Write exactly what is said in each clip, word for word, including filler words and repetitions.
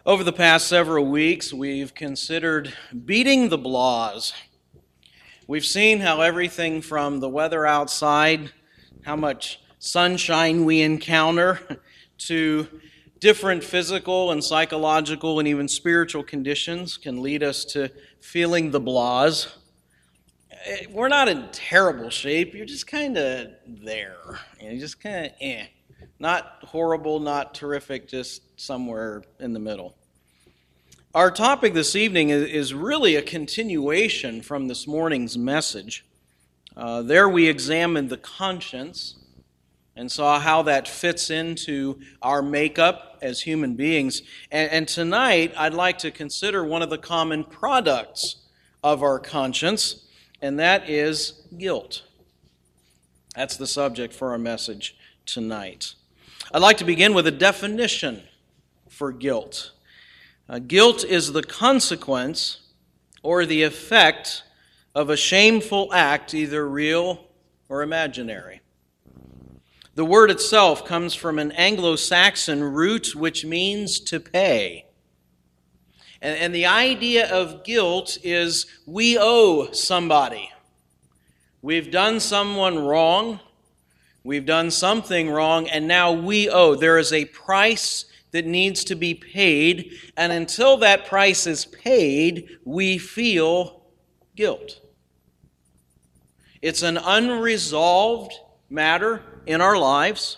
Over the past several weeks, we've considered beating the blahs. We've seen how everything from the weather outside, how much sunshine we encounter, to different physical and psychological and even spiritual conditions can lead us to feeling the blahs. We're not in terrible shape. You're just kind of there. You're just kind of eh. Not horrible, not terrific, just somewhere in the middle. Our topic this evening is really a continuation from this morning's message. Uh, there we examined the conscience and saw how that fits into our makeup as human beings. And, and tonight I'd like to consider one of the common products of our conscience, and that is guilt. That's the subject for our message tonight. I'd like to begin with a definition for guilt. Uh, guilt is the consequence or the effect of a shameful act, either real or imaginary. The word itself comes from an Anglo-Saxon root which means to pay. And, and the idea of guilt is we owe somebody. We've done someone wrong. We've done something wrong, and now we owe. There is a price that needs to be paid, and until that price is paid, we feel guilt. It's an unresolved matter in our lives,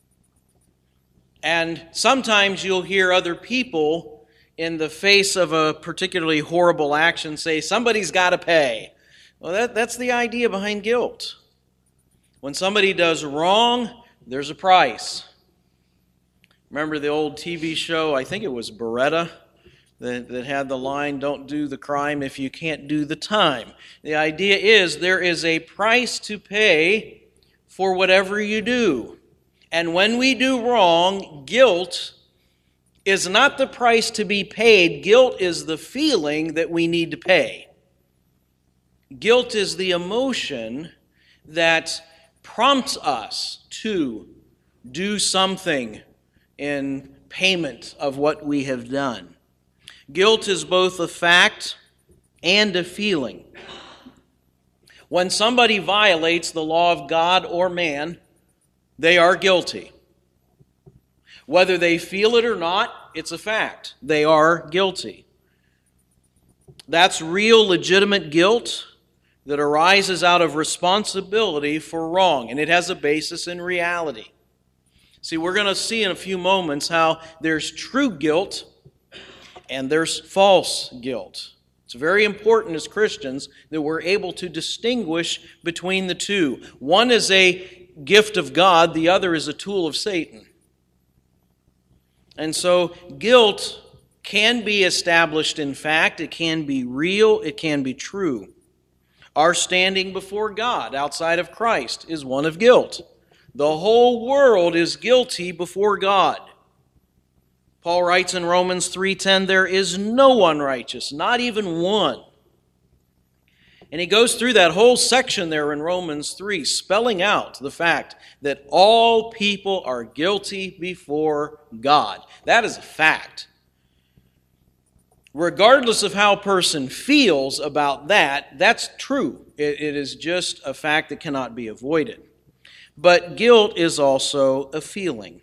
and sometimes you'll hear other people in the face of a particularly horrible action say, somebody's got to pay. Well, that, that's the idea behind guilt. When somebody does wrong, there's a price. Remember the old T V show, I think it was Beretta, that, that had the line, don't do the crime if you can't do the time. The idea is there is a price to pay for whatever you do. And when we do wrong, guilt is not the price to be paid. Guilt is the feeling that we need to pay. Guilt is the emotion that prompts us to do something in payment of what we have done. Guilt is both a fact and a feeling. When somebody violates the law of God or man, they are guilty. Whether they feel it or not, it's a fact. They are guilty. That's real, legitimate guilt that arises out of responsibility for wrong, and it has a basis in reality. See, we're going to see in a few moments how there's true guilt and there's false guilt. It's very important as Christians that we're able to distinguish between the two. One is a gift of God, the other is a tool of Satan. And so guilt can be established in fact, it can be real, it can be true. Our standing before God outside of Christ is one of guilt. The whole world is guilty before God. Paul writes in Romans three ten, there is no one righteous, not even one. And he goes through that whole section there in Romans three, spelling out the fact that all people are guilty before God. That is a fact. Regardless of how a person feels about that, that's true. It, it is just a fact that cannot be avoided. But guilt is also a feeling.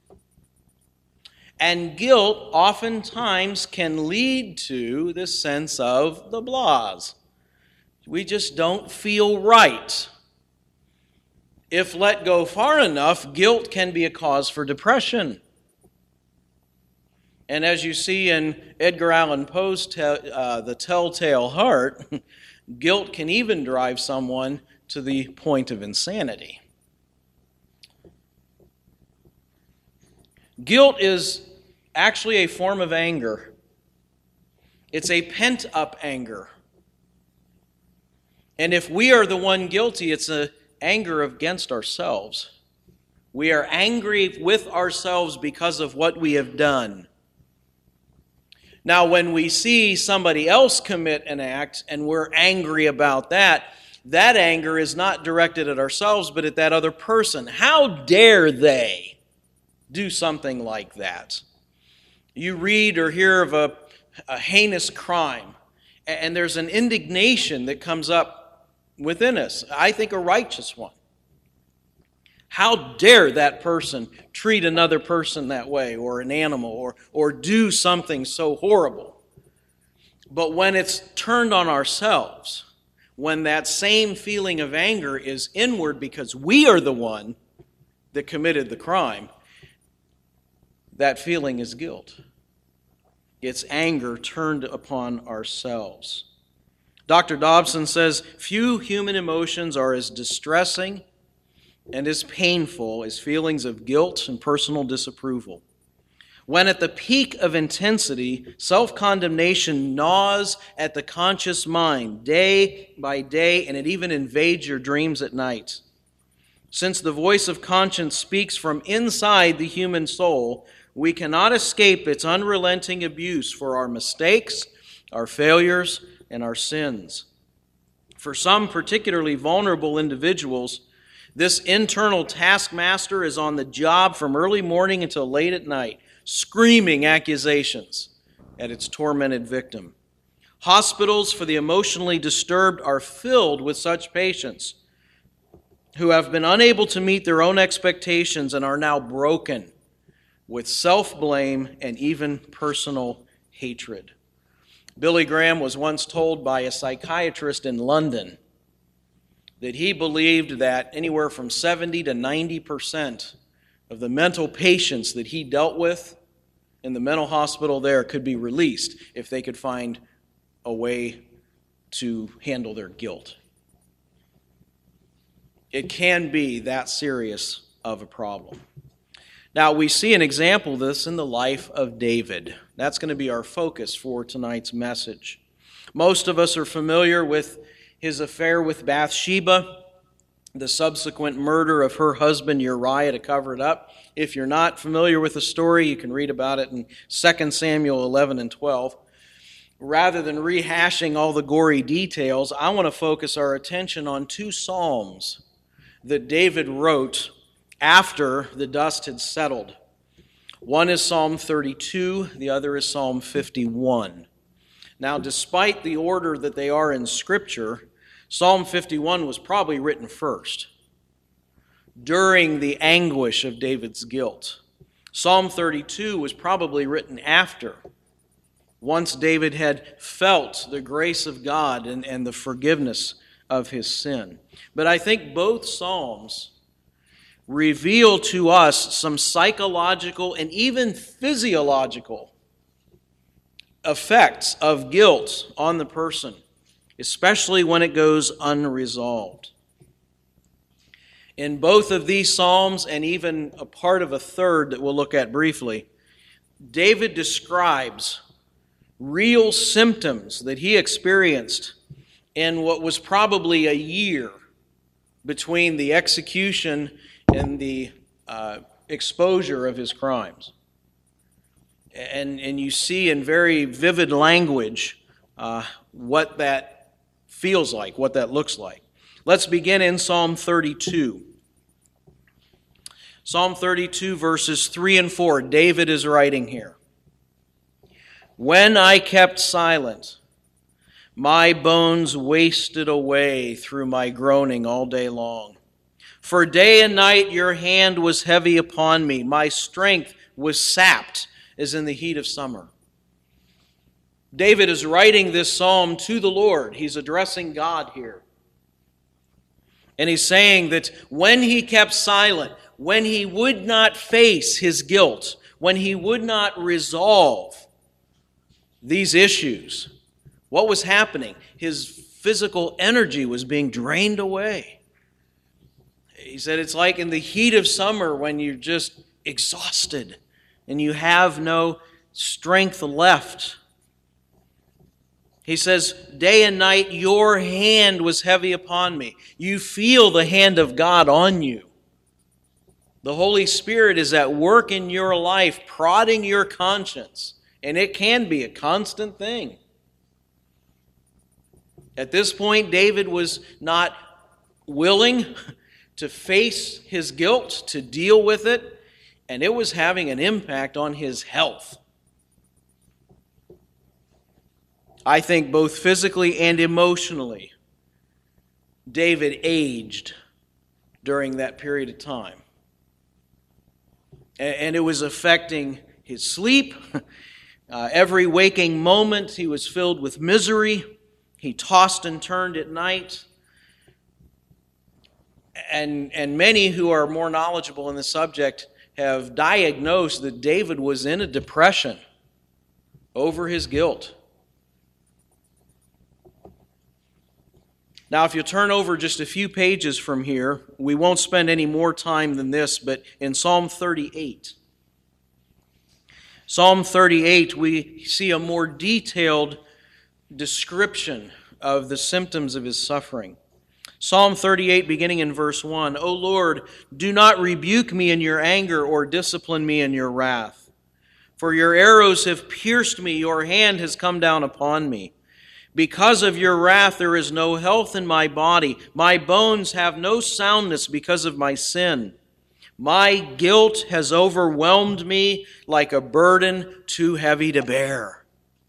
And guilt oftentimes can lead to this sense of the blahs. We just don't feel right. If let go far enough, guilt can be a cause for depression. And as you see in Edgar Allan Poe's te- uh, The Telltale Heart, guilt can even drive someone to the point of insanity. Guilt is actually a form of anger. It's a pent-up anger. And if we are the one guilty, it's an anger against ourselves. We are angry with ourselves because of what we have done. Now, when we see somebody else commit an act and we're angry about that, that anger is not directed at ourselves, but at that other person. How dare they do something like that? You read or hear of a, a heinous crime, and there's an indignation that comes up within us, I think a righteous one. How dare that person treat another person that way, or an animal, or, or do something so horrible? But when it's turned on ourselves, when that same feeling of anger is inward because we are the one that committed the crime, that feeling is guilt. It's anger turned upon ourselves. Doctor Dobson says, few human emotions are as distressing and as painful as feelings of guilt and personal disapproval. When at the peak of intensity, self-condemnation gnaws at the conscious mind day by day, and it even invades your dreams at night. Since the voice of conscience speaks from inside the human soul, we cannot escape its unrelenting abuse for our mistakes, our failures, and our sins. For some particularly vulnerable individuals, this internal taskmaster is on the job from early morning until late at night, screaming accusations at its tormented victim. Hospitals for the emotionally disturbed are filled with such patients who have been unable to meet their own expectations and are now broken with self-blame and even personal hatred. Billy Graham was once told by a psychiatrist in London that he believed that anywhere from seventy to ninety percent of the mental patients that he dealt with in the mental hospital there could be released if they could find a way to handle their guilt. It can be that serious of a problem. Now, we see an example of this in the life of David. That's going to be our focus for tonight's message. Most of us are familiar with his affair with Bathsheba, the subsequent murder of her husband Uriah to cover it up. If you're not familiar with the story, you can read about it in Second Samuel eleven and twelve. Rather than rehashing all the gory details, I want to focus our attention on two psalms that David wrote after the dust had settled. One is Psalm thirty-two, the other is Psalm fifty-one. Now, despite the order that they are in Scripture, Psalm fifty-one was probably written first, during the anguish of David's guilt. Psalm thirty-two was probably written after, once David had felt the grace of God and, and the forgiveness of his sin. But I think both Psalms reveal to us some psychological and even physiological effects of guilt on the person, especially when it goes unresolved. In both of these Psalms, and even a part of a third that we'll look at briefly, David describes real symptoms that he experienced in what was probably a year between the execution and the uh, exposure of his crimes. And, and you see in very vivid language uh, what that feels like, what that looks like. Let's begin in Psalm thirty-two. Psalm thirty-two, verses three and four. David is writing here. When I kept silent, my bones wasted away through my groaning all day long. For day and night your hand was heavy upon me. My strength was sapped as in the heat of summer. David is writing this psalm to the Lord. He's addressing God here. And he's saying that when he kept silent, when he would not face his guilt, when he would not resolve these issues, what was happening? His physical energy was being drained away. He said it's like in the heat of summer when you're just exhausted and you have no strength left. He says, day and night your hand was heavy upon me. You feel the hand of God on you. The Holy Spirit is at work in your life, prodding your conscience, and it can be a constant thing. At this point, David was not willing to face his guilt, to deal with it, and it was having an impact on his health. I think both physically and emotionally, David aged during that period of time. And it was affecting his sleep. Uh, every waking moment he was filled with misery. He tossed and turned at night. And, and many who are more knowledgeable in the subject have diagnosed that David was in a depression over his guilt. Now, if you turn over just a few pages from here, we won't spend any more time than this, but in Psalm thirty-eight. Psalm thirty-eight, we see a more detailed description of the symptoms of his suffering. Psalm thirty-eight, beginning in verse one, O Lord, do not rebuke me in your anger or discipline me in your wrath. For your arrows have pierced me, your hand has come down upon me. Because of your wrath there is no health in my body. My bones have no soundness because of my sin. My guilt has overwhelmed me like a burden too heavy to bear.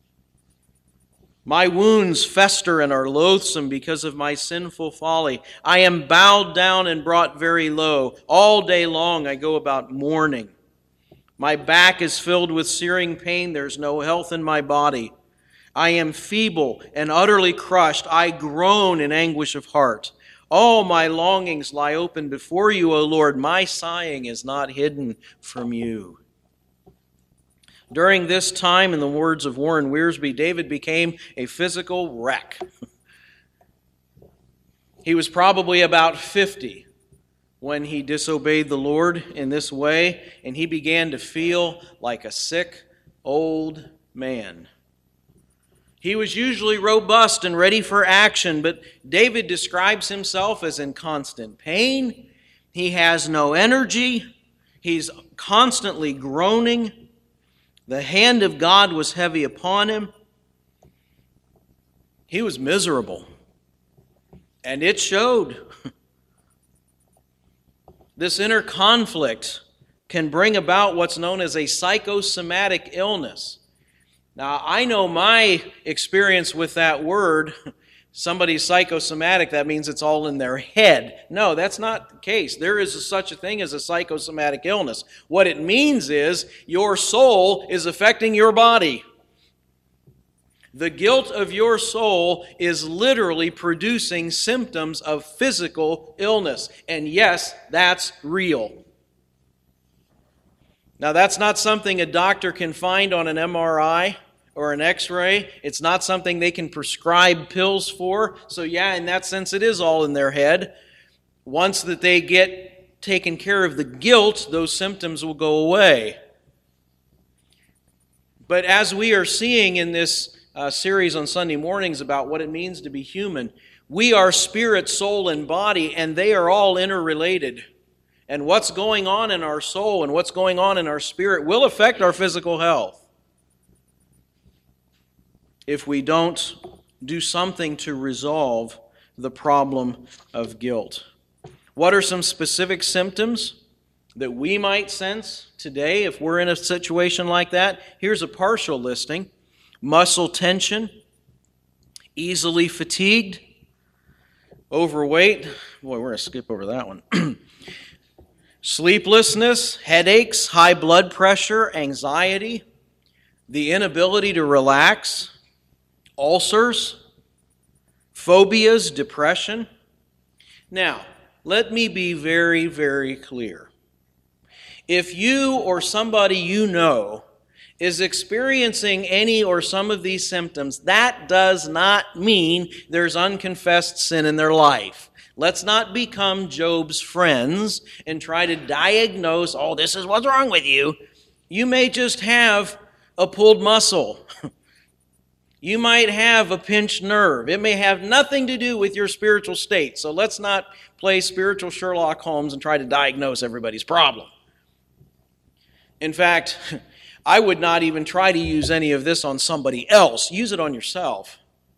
My wounds fester and are loathsome because of my sinful folly. I am bowed down and brought very low. All day long I go about mourning. My back is filled with searing pain. There's no health in my body. I am feeble and utterly crushed. I groan in anguish of heart. All my longings lie open before you, O Lord. My sighing is not hidden from you. During this time, in the words of Warren Wiersbe, David became a physical wreck. He was probably about fifty when he disobeyed the Lord in this way, and he began to feel like a sick old man. He was usually robust and ready for action, but David describes himself as in constant pain. He has no energy. He's constantly groaning. The hand of God was heavy upon him. He was miserable. And it showed. This inner conflict can bring about what's known as a psychosomatic illness. Now, I know my experience with that word, somebody's psychosomatic, that means it's all in their head. No, that's not the case. There is a, such a thing as a psychosomatic illness. What it means is your soul is affecting your body. The guilt of your soul is literally producing symptoms of physical illness. And yes, that's real. Now, that's not something a doctor can find on an M R I or an X-ray. It's not something they can prescribe pills for. So yeah, in that sense, it is all in their head. Once that they get taken care of the guilt, those symptoms will go away. But as we are seeing in this uh, series on Sunday mornings about what it means to be human, we are spirit, soul, and body, and they are all interrelated. And what's going on in our soul and what's going on in our spirit will affect our physical health if we don't do something to resolve the problem of guilt. What are some specific symptoms that we might sense today if we're in a situation like that? Here's a partial listing. Muscle tension, easily fatigued, overweight. Boy, we're going to skip over that one. Sleeplessness, headaches, high blood pressure, anxiety, the inability to relax, ulcers, phobias, depression. Now, let me be very, very clear. If you or somebody you know is experiencing any or some of these symptoms, that does not mean there's unconfessed sin in their life. Let's not become Job's friends and try to diagnose, oh, this is what's wrong with you. You may just have a pulled muscle. You might have a pinched nerve. It may have nothing to do with your spiritual state. So let's not play spiritual Sherlock Holmes and try to diagnose everybody's problem. In fact, I would not even try to use any of this on somebody else. Use it on yourself.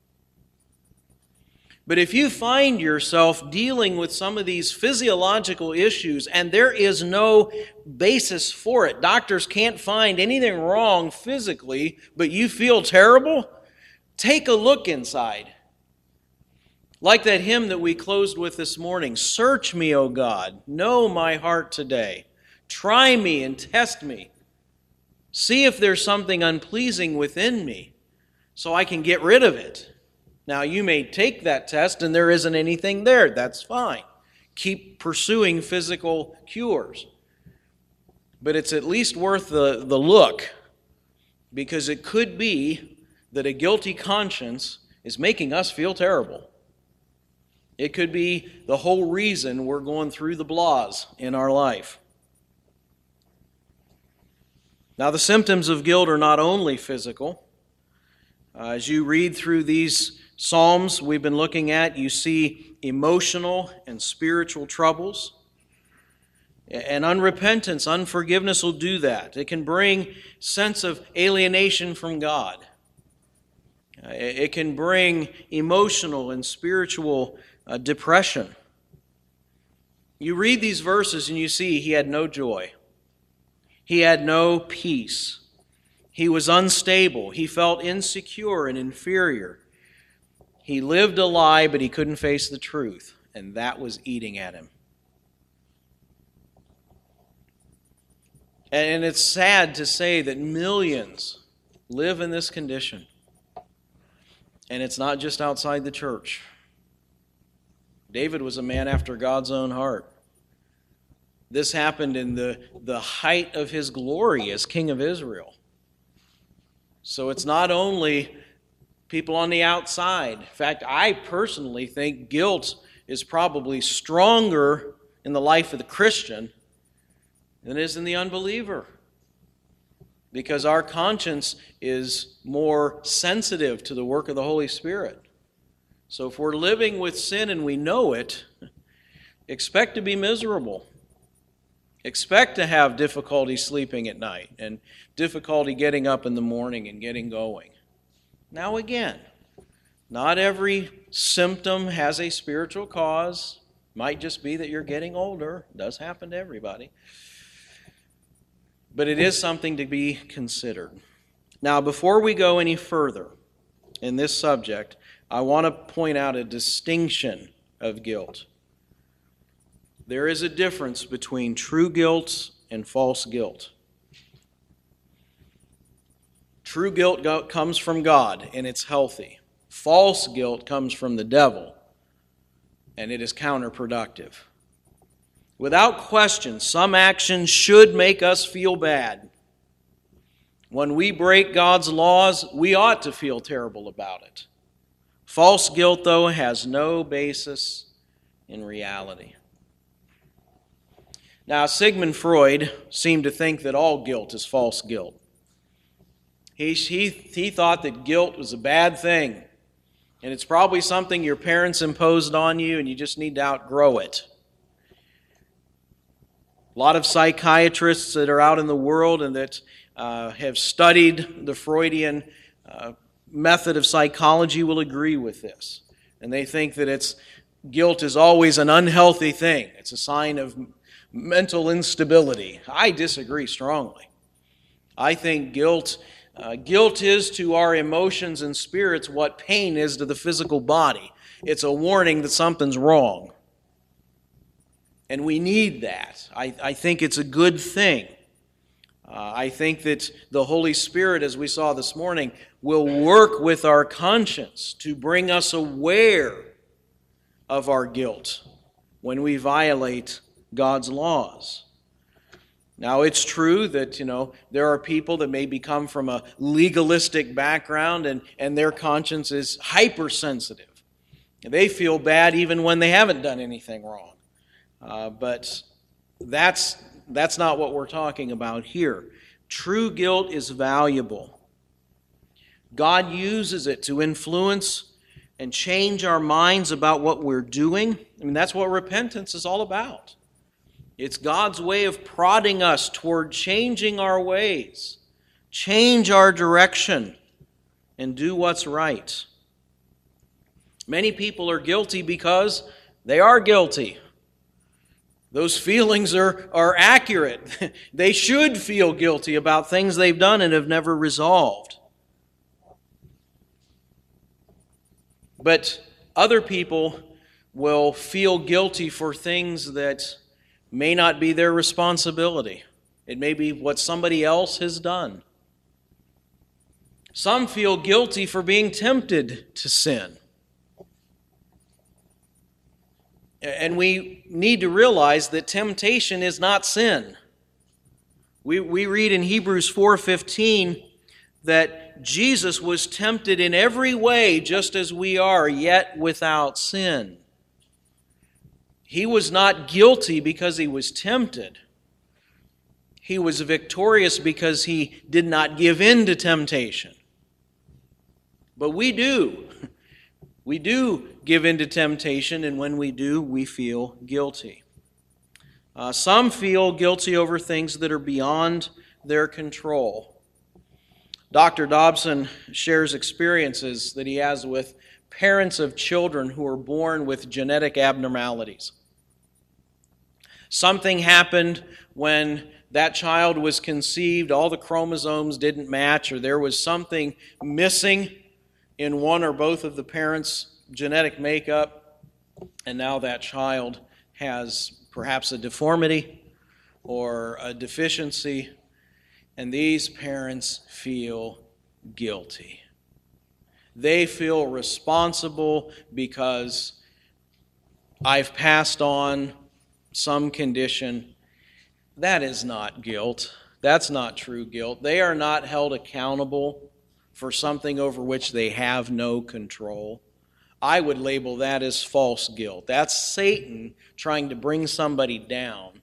But if you find yourself dealing with some of these physiological issues and there is no basis for it, doctors can't find anything wrong physically, but you feel terrible, Take a look inside. Like that hymn that we closed with this morning, search me, O God, know my heart today. Try me and test me. See if there's something unpleasing within me so I can get rid of it. Now, you may take that test and there isn't anything there. That's fine. Keep pursuing physical cures. But it's at least worth the, the look, because it could be that a guilty conscience is making us feel terrible. It could be the whole reason we're going through the blahs in our life. Now, the symptoms of guilt are not only physical. Uh, as you read through these Psalms we've been looking at, you see emotional and spiritual troubles. And unrepentance, unforgiveness will do that. It can bring sense of alienation from God. It can bring emotional and spiritual uh, depression. You read these verses and you see he had no joy. He had no peace. He was unstable. He felt insecure and inferior. He lived a lie, but he couldn't face the truth, and that was eating at him. And it's sad to say that millions live in this condition. And it's not just outside the church. David was a man after God's own heart. This happened in the, the height of his glory as king of Israel. So it's not only people on the outside. In fact, I personally think guilt is probably stronger in the life of the Christian than it is in the unbeliever, because our conscience is more sensitive to the work of the Holy Spirit. So if we're living with sin and we know it, expect to be miserable. Expect to have difficulty sleeping at night and difficulty getting up in the morning and getting going. Now again, not every symptom has a spiritual cause. Might just be that you're getting older. It does happen to everybody. But it is something to be considered. Now, before we go any further in this subject, I want to point out a distinction of guilt. There is a difference between true guilt and false guilt. True guilt comes from God, and it's healthy. False guilt comes from the devil, and it is counterproductive. Without question, some actions should make us feel bad. When we break God's laws, we ought to feel terrible about it. False guilt, though, has no basis in reality. Now, Sigmund Freud seemed to think that all guilt is false guilt. He, he, he thought that guilt was a bad thing, and it's probably something your parents imposed on you, and you just need to outgrow it. A lot of psychiatrists that are out in the world and that uh, have studied the Freudian uh, method of psychology will agree with this. And they think that it's guilt is always an unhealthy thing. It's a sign of mental instability. I disagree strongly. I think guilt, uh, guilt is to our emotions and spirits what pain is to the physical body. It's a warning that something's wrong. And we need that. I, I think it's a good thing. Uh, I think that the Holy Spirit, as we saw this morning, will work with our conscience to bring us aware of our guilt when we violate God's laws. Now, it's true that, you know, there are people that maybe come from a legalistic background and, and their conscience is hypersensitive. They feel bad even when they haven't done anything wrong. Uh, but that's, that's not what we're talking about here. True guilt is valuable. God uses it to influence and change our minds about what we're doing. I mean, that's what repentance is all about. It's God's way of prodding us toward changing our ways, change our direction, and do what's right. Many people are guilty because they are guilty. Those feelings are, are accurate. They should feel guilty about things they've done and have never resolved. But other people will feel guilty for things that may not be their responsibility. It may be what somebody else has done. Some feel guilty for being tempted to sin. And we need to realize that temptation is not sin. We, we read in Hebrews four fifteen that Jesus was tempted in every way just as we are, yet without sin. He was not guilty because he was tempted. He was victorious because he did not give in to temptation. But we do. We do give in to temptation, and when we do, we feel guilty. Uh, some feel guilty over things that are beyond their control. Doctor Dobson shares experiences that he has with parents of children who are born with genetic abnormalities. Something happened when that child was conceived, all the chromosomes didn't match, or there was something missing in one or both of the parents' genetic makeup, and now that child has perhaps a deformity or a deficiency, and these parents feel guilty. They feel responsible because I've passed on some condition. That is not guilt. That's not true guilt. They are not held accountable for something over which they have no control. I would label that as false guilt. That's Satan trying to bring somebody down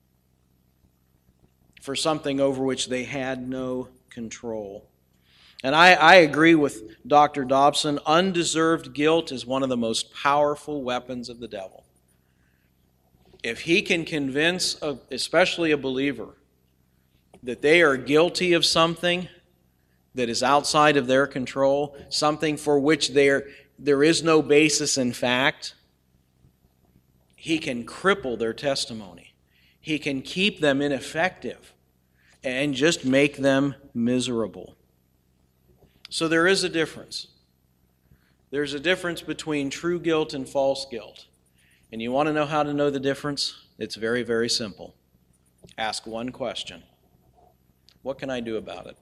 for something over which they had no control. And I, I agree with Doctor Dobson. Undeserved guilt is one of the most powerful weapons of the devil. If he can convince, a, especially a believer, that they are guilty of something that is outside of their control, something for which there, there is no basis in fact, he can cripple their testimony. He can keep them ineffective and just make them miserable. So there is a difference. There's a difference between true guilt and false guilt. And you want to know how to know the difference? It's very, very simple. Ask one question. What can I do about it?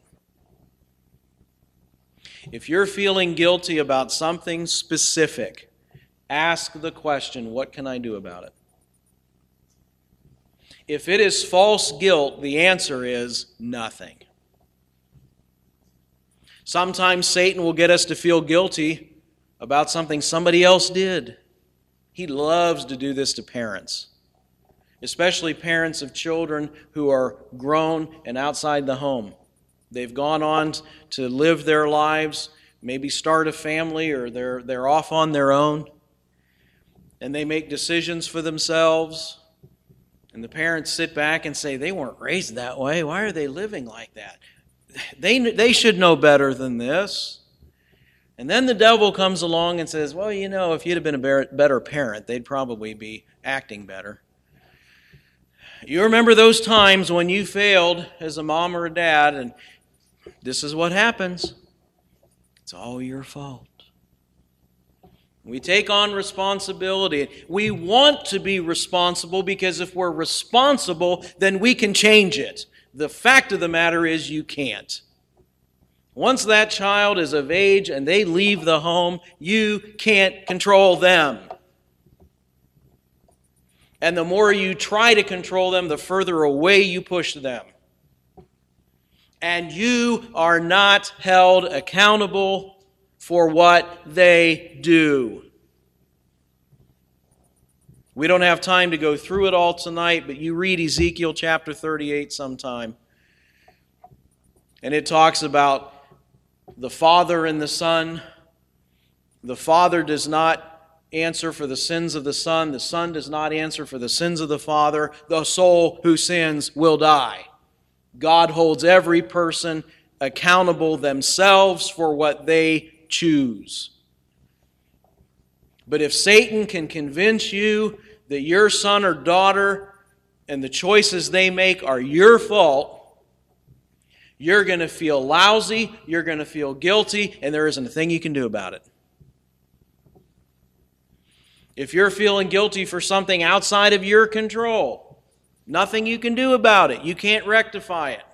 If you're feeling guilty about something specific, ask the question, what can I do about it? If it is false guilt, the answer is nothing. Sometimes Satan will get us to feel guilty about something somebody else did. He loves to do this to parents, especially parents of children who are grown and outside the home. They've gone on to live their lives, maybe start a family, or they're, they're off on their own, and they make decisions for themselves. And the parents sit back and say, they weren't raised that way. Why are they living like that? They, they should know better than this. And then the devil comes along and says, well, you know, if you'd have been a better parent, they'd probably be acting better. You remember those times when you failed as a mom or a dad, and this is what happens. It's all your fault. We take on responsibility. We want to be responsible because if we're responsible, then we can change it. The fact of the matter is you can't. Once that child is of age and they leave the home, you can't control them. And the more you try to control them, the further away you push them. And you are not held accountable for what they do. We don't have time to go through it all tonight, but you read Ezekiel chapter thirty-eight sometime. And it talks about the Father and the Son. The Father does not answer for the sins of the Son. The Son does not answer for the sins of the Father. The soul who sins will die. God holds every person accountable themselves for what they choose. But if Satan can convince you that your son or daughter and the choices they make are your fault, you're going to feel lousy, you're going to feel guilty, and there isn't a thing you can do about it. If you're feeling guilty for something outside of your control, nothing you can do about it. You can't rectify it.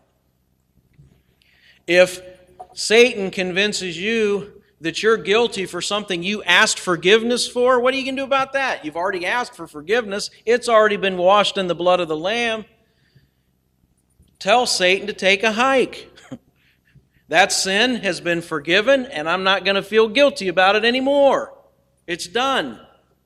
If Satan convinces you that you're guilty for something you asked forgiveness for, what are you going to do about that? You've already asked for forgiveness. It's already been washed in the blood of the Lamb. Tell Satan to take a hike. That sin has been forgiven, and I'm not going to feel guilty about it anymore. It's done.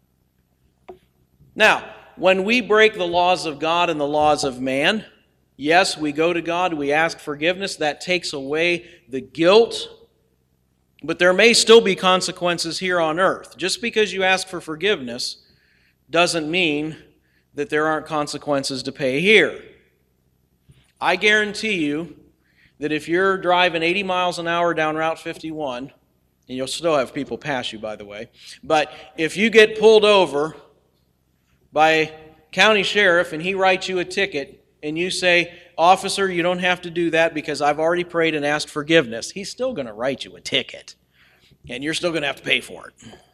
Now, when we break the laws of God and the laws of man, yes, we go to God, we ask forgiveness. That takes away the guilt. But there may still be consequences here on earth. Just because you ask for forgiveness doesn't mean that there aren't consequences to pay here. I guarantee you that if you're driving eighty miles an hour down Route fifty-one, and you'll still have people pass you, by the way, but if you get pulled over by a county sheriff and he writes you a ticket and you say, "Officer, you don't have to do that because I've already prayed and asked forgiveness," he's still going to write you a ticket, and you're still going to have to pay for it.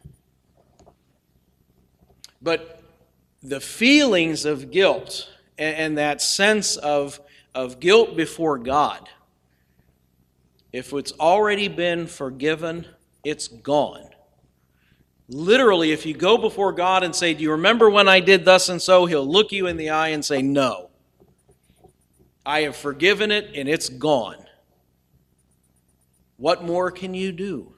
But the feelings of guilt and that sense of, of guilt before God, if it's already been forgiven, it's gone. Literally, if you go before God and say, "Do you remember when I did thus and so?" He'll look you in the eye and say, "No. I have forgiven it and it's gone." What more can you do?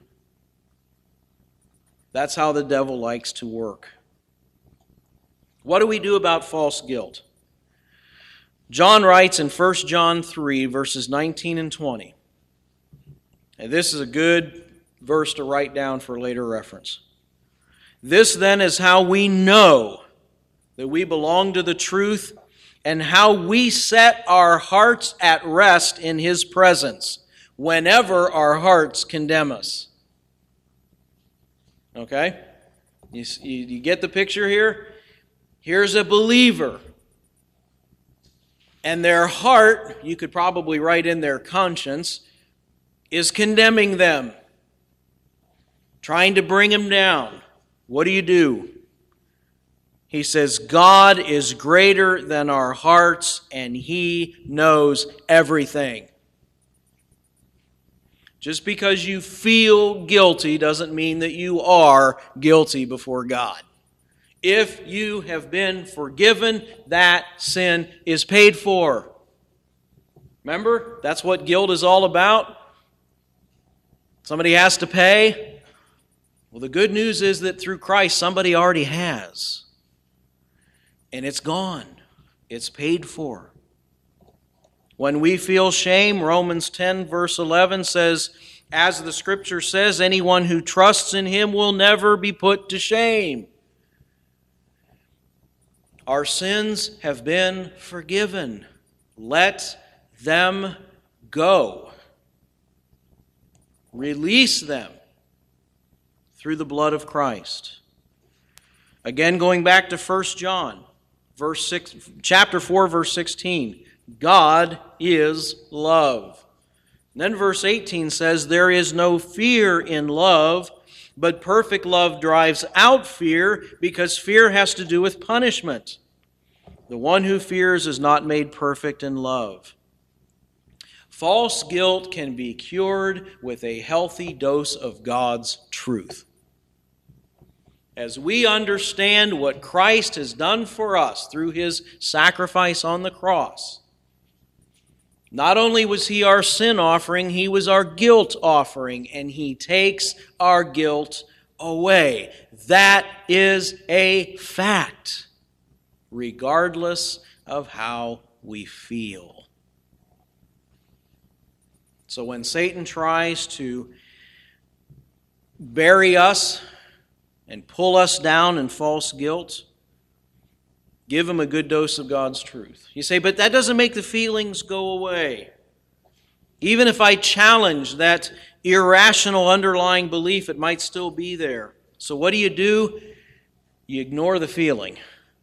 That's how the devil likes to work. What do we do about false guilt? John writes in First John three, verses nineteen and twenty. And this is a good verse to write down for later reference. "This then is how we know that we belong to the truth, and how we set our hearts at rest in His presence whenever our hearts condemn us." Okay? You, you, you get the picture here? Here's a believer, and their heart, you could probably write in their conscience, is condemning them, trying to bring them down. What do you do? He says, God is greater than our hearts, and He knows everything. Just because you feel guilty doesn't mean that you are guilty before God. If you have been forgiven, that sin is paid for. Remember, that's what guilt is all about. Somebody has to pay. Well, the good news is that through Christ, somebody already has. And it's gone. It's paid for. When we feel shame, Romans ten, verse eleven says, as the Scripture says, anyone who trusts in Him will never be put to shame. Our sins have been forgiven. Let them go. Release them through the blood of Christ. Again, going back to First John, verse six, chapter four, verse sixteen. God is love. And then verse eighteen says, there is no fear in love, but perfect love drives out fear, because fear has to do with punishment. The one who fears is not made perfect in love. False guilt can be cured with a healthy dose of God's truth. As we understand what Christ has done for us through His sacrifice on the cross, not only was He our sin offering, He was our guilt offering, and He takes our guilt away. That is a fact, regardless of how we feel. So when Satan tries to bury us and pull us down in false guilt, give him a good dose of God's truth. You say, but that doesn't make the feelings go away. Even if I challenge that irrational underlying belief, it might still be there. So what do you do? You ignore the feeling.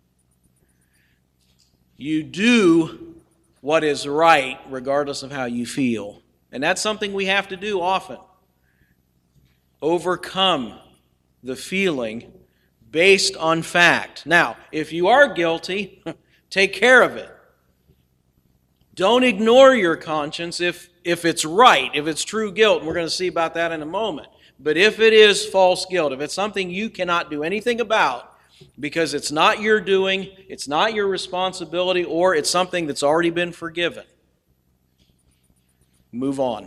You do what is right regardless of how you feel. And that's something we have to do often. Overcome the feeling based on fact. Now, if you are guilty, take care of it. Don't ignore your conscience if, if it's right, if it's true guilt. And we're going to see about that in a moment. But if it is false guilt, if it's something you cannot do anything about because it's not your doing, it's not your responsibility, or it's something that's already been forgiven, move on.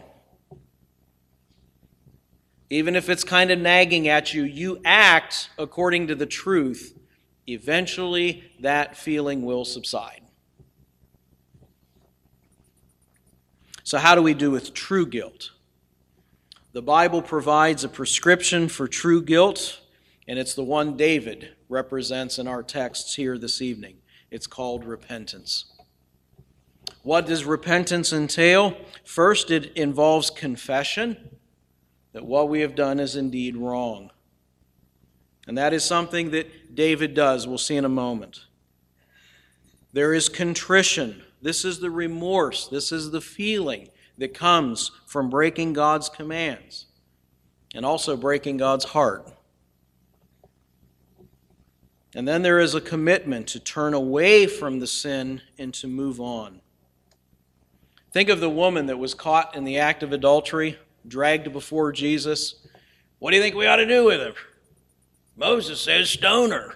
Even if it's kind of nagging at you, you act according to the truth. Eventually, that feeling will subside. So how do we do with true guilt? The Bible provides a prescription for true guilt, and it's the one David represents in our texts here this evening. It's called repentance. What does repentance entail? First, it involves confession that what we have done is indeed wrong. And that is something that David does. We'll see in a moment. There is contrition. This is the remorse. This is the feeling that comes from breaking God's commands and also breaking God's heart. And then there is a commitment to turn away from the sin and to move on. Think of the woman that was caught in the act of adultery, dragged before Jesus. What do you think we ought to do with her? Moses says stone her.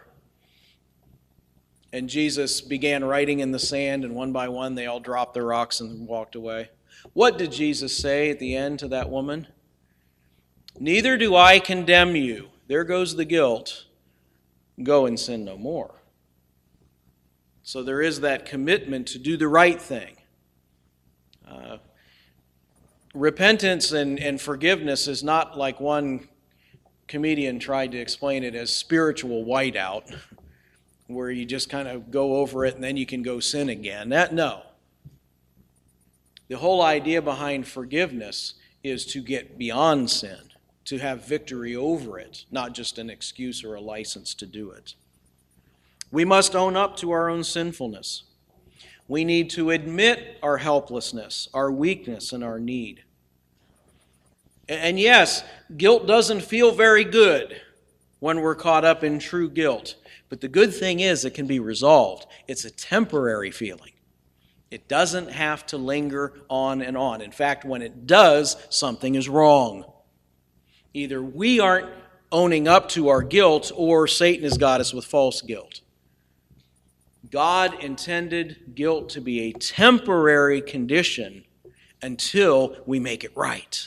And Jesus began writing in the sand, and one by one they all dropped their rocks and walked away. What did Jesus say at the end to that woman? Neither do I condemn you. There goes the guilt. Go and sin no more. So there is that commitment to do the right thing. Uh, repentance and, and forgiveness is not like one comedian tried to explain it as spiritual whiteout, where you just kind of go over it and then you can go sin again. That no. The whole idea behind forgiveness is to get beyond sin, to have victory over it, not just an excuse or a license to do it. We must own up to our own sinfulness. We need to admit our helplessness, our weakness, and our need. And yes, guilt doesn't feel very good when we're caught up in true guilt. But the good thing is it can be resolved. It's a temporary feeling. It doesn't have to linger on and on. In fact, when it does, something is wrong. Either we aren't owning up to our guilt, or Satan has got us with false guilt. God intended guilt to be a temporary condition until we make it right.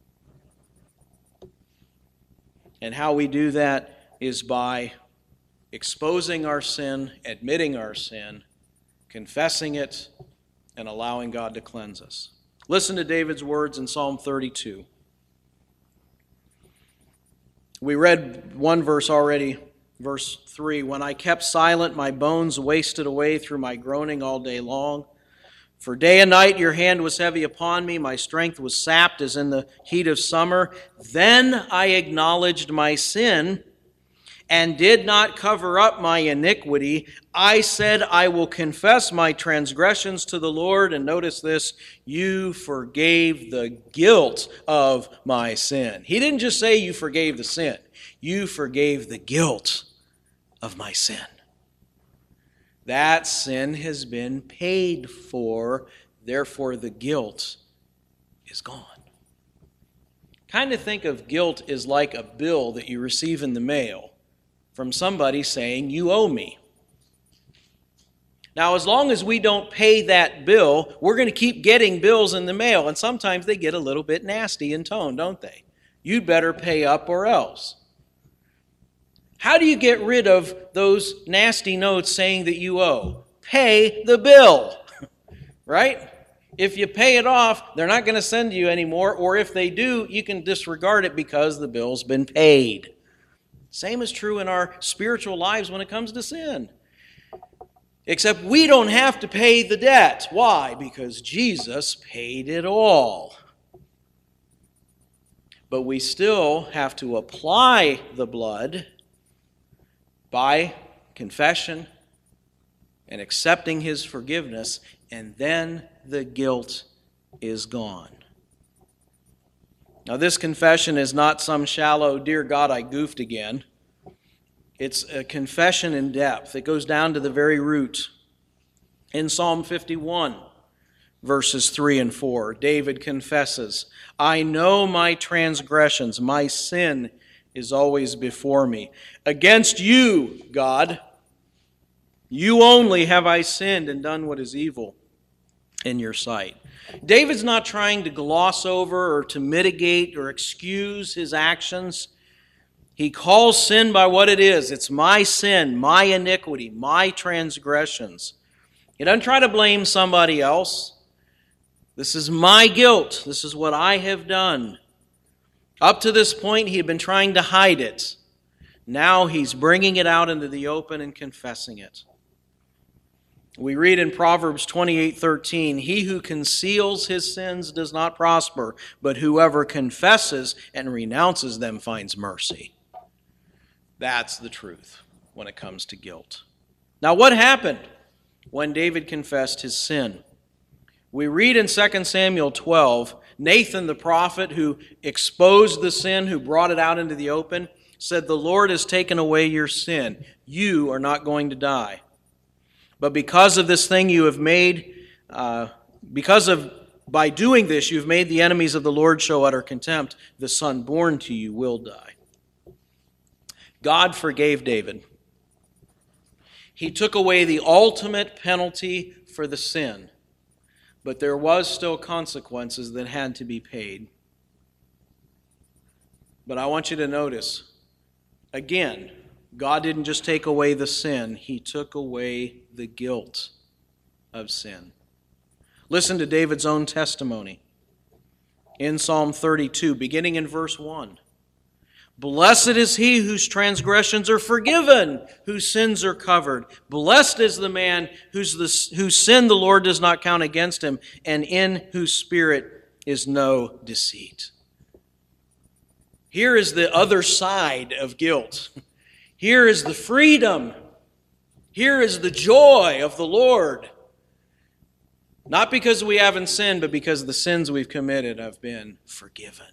And how we do that is by exposing our sin, admitting our sin, confessing it, and allowing God to cleanse us. Listen to David's words in Psalm thirty-two. We read one verse already, verse three. When I kept silent, my bones wasted away through my groaning all day long. For day and night your hand was heavy upon me, my strength was sapped as in the heat of summer. Then I acknowledged my sin and did not cover up my iniquity. I said, I will confess my transgressions to the Lord. And notice this, you forgave the guilt of my sin. He didn't just say you forgave the sin. You forgave the guilt of my sin. That sin has been paid for, therefore the guilt is gone. Kind of think of guilt as like a bill that you receive in the mail from somebody saying, you owe me. Now, as long as we don't pay that bill, we're going to keep getting bills in the mail, and sometimes they get a little bit nasty in tone, don't they? You'd better pay up or else. How do you get rid of those nasty notes saying that you owe? Pay the bill, right? If you pay it off, they're not going to send you anymore, or if they do, you can disregard it because the bill's been paid. Same is true in our spiritual lives when it comes to sin. Except we don't have to pay the debt. Why? Because Jesus paid it all. But we still have to apply the blood by confession and accepting His forgiveness, and then the guilt is gone. Now, this confession is not some shallow, dear God, I goofed again. It's a confession in depth. It goes down to the very root. In Psalm fifty-one, verses three and four, David confesses, I know my transgressions, my sin is always before me. Against you, God, you only have I sinned and done what is evil in your sight. David's not trying to gloss over or to mitigate or excuse his actions. He calls sin by what it is. It's my sin, my iniquity, my transgressions. He doesn't try to blame somebody else. This is my guilt. This is what I have done. Up to this point, he had been trying to hide it. Now he's bringing it out into the open and confessing it. We read in Proverbs twenty-eight thirteen, he who conceals his sins does not prosper, but whoever confesses and renounces them finds mercy. That's the truth when it comes to guilt. Now, what happened when David confessed his sin? We read in Second Samuel twelve, Nathan the prophet, who exposed the sin, who brought it out into the open, said, the Lord has taken away your sin. You are not going to die. But because of this thing you have made, uh, because of, by doing this, you've made the enemies of the Lord show utter contempt. The son born to you will die. God forgave David. He took away the ultimate penalty for the sin. But there was still consequences that had to be paid. But I want you to notice, again, God didn't just take away the sin, He took away the guilt of sin. Listen to David's own testimony in Psalm thirty-two, beginning in verse one. Blessed is he whose transgressions are forgiven, whose sins are covered. Blessed is the man whose, the, whose sin the Lord does not count against him, and in whose spirit is no deceit. Here is the other side of guilt. Here is the freedom. Here is the joy of the Lord. Not because we haven't sinned, but because the sins we've committed have been forgiven.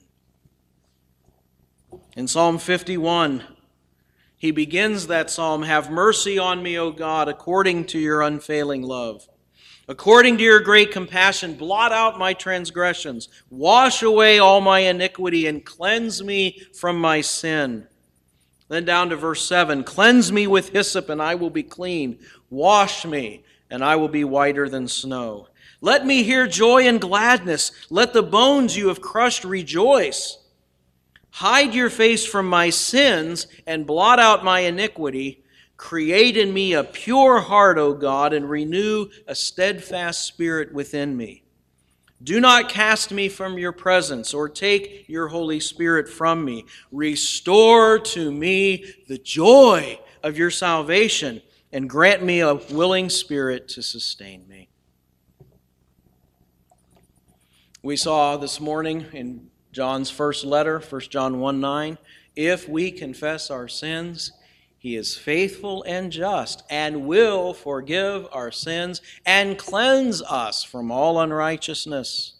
In Psalm fifty-one, he begins that psalm, have mercy on me, O God, according to your unfailing love. According to your great compassion, blot out my transgressions. Wash away all my iniquity and cleanse me from my sin. Then down to verse seven, cleanse me with hyssop and I will be clean. Wash me and I will be whiter than snow. Let me hear joy and gladness. Let the bones you have crushed rejoice. Hide your face from my sins and blot out my iniquity. Create in me a pure heart, O God, and renew a steadfast spirit within me. Do not cast me from your presence or take your Holy Spirit from me. Restore to me the joy of your salvation and grant me a willing spirit to sustain me. We saw this morning in John's first letter, First John one nine, if we confess our sins, He is faithful and just and will forgive our sins and cleanse us from all unrighteousness.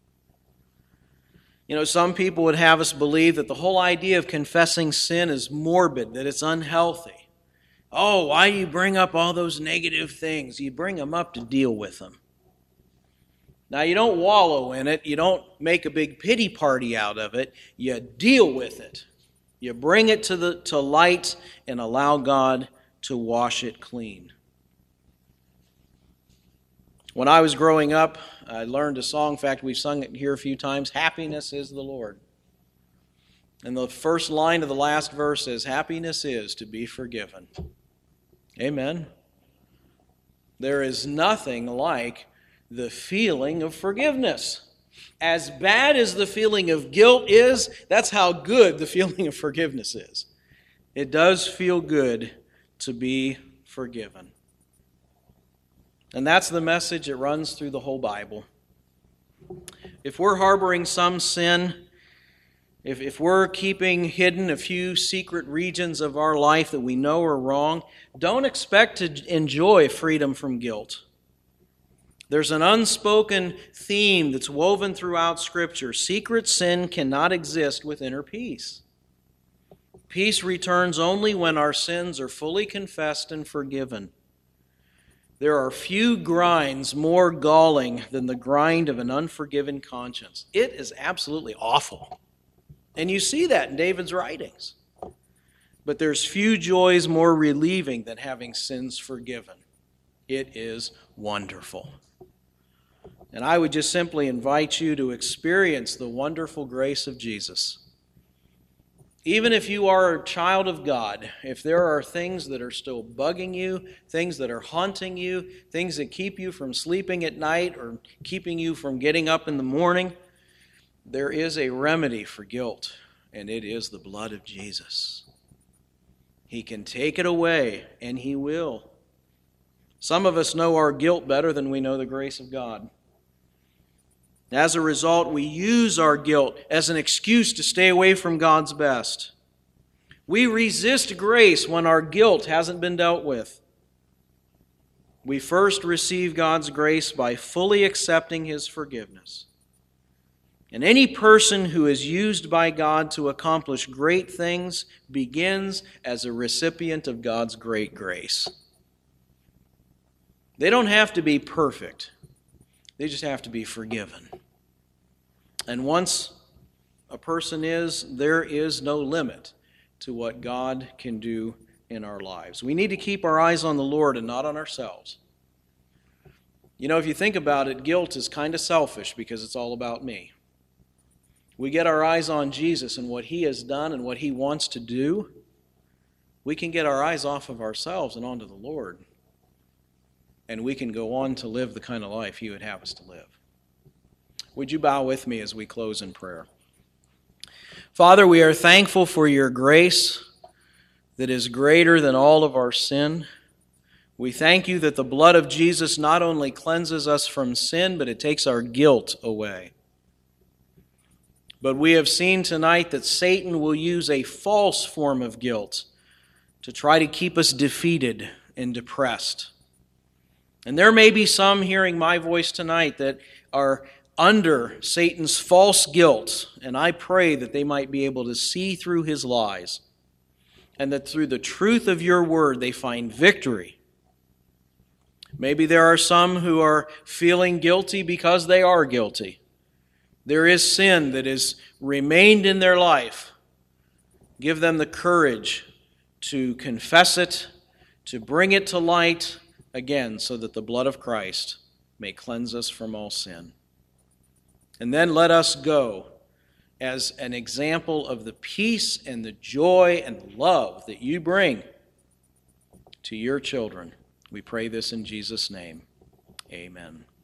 You know, some people would have us believe that the whole idea of confessing sin is morbid, that it's unhealthy. Oh, why do you bring up all those negative things? You bring them up to deal with them. Now, you don't wallow in it. You don't make a big pity party out of it. You deal with it. You bring it to the to light and allow God to wash it clean. When I was growing up, I learned a song. In fact, we've sung it here a few times. Happiness is the Lord. And the first line of the last verse is, happiness is to be forgiven. Amen. There is nothing like the feeling of forgiveness. As bad as the feeling of guilt is, that's how good the feeling of forgiveness is. It does feel good to be forgiven. And that's the message that runs through the whole Bible. If we're harboring some sin, if, if we're keeping hidden a few secret regions of our life that we know are wrong, don't expect to enjoy freedom from guilt. There's an unspoken theme that's woven throughout Scripture. Secret sin cannot exist with inner peace. Peace returns only when our sins are fully confessed and forgiven. There are few grinds more galling than the grind of an unforgiven conscience. It is absolutely awful. And you see that in David's writings. But there's few joys more relieving than having sins forgiven. It is wonderful. And I would just simply invite you to experience the wonderful grace of Jesus. Even if you are a child of God, if there are things that are still bugging you, things that are haunting you, things that keep you from sleeping at night or keeping you from getting up in the morning, there is a remedy for guilt, and it is the blood of Jesus. He can take it away, and He will. Some of us know our guilt better than we know the grace of God. As a result, we use our guilt as an excuse to stay away from God's best. We resist grace when our guilt hasn't been dealt with. We first receive God's grace by fully accepting His forgiveness. And any person who is used by God to accomplish great things begins as a recipient of God's great grace. They don't have to be perfect. They just have to be forgiven. And once a person is, there is no limit to what God can do in our lives. We need to keep our eyes on the Lord and not on ourselves. You know, if you think about it, guilt is kind of selfish because it's all about me. We get our eyes on Jesus and what He has done and what He wants to do. We can get our eyes off of ourselves and onto the Lord. And we can go on to live the kind of life He would have us to live. Would you bow with me as we close in prayer? Father, we are thankful for Your grace that is greater than all of our sin. We thank You that the blood of Jesus not only cleanses us from sin, but it takes our guilt away. But we have seen tonight that Satan will use a false form of guilt to try to keep us defeated and depressed. And there may be some hearing my voice tonight that are under Satan's false guilt, and I pray that they might be able to see through his lies, and that through the truth of Your word they find victory. Maybe there are some who are feeling guilty because they are guilty. There is sin that has remained in their life. Give them the courage to confess it, to bring it to light again, so that the blood of Christ may cleanse us from all sin. And then let us go as an example of the peace and the joy and the love that You bring to Your children. We pray this in Jesus' name. Amen.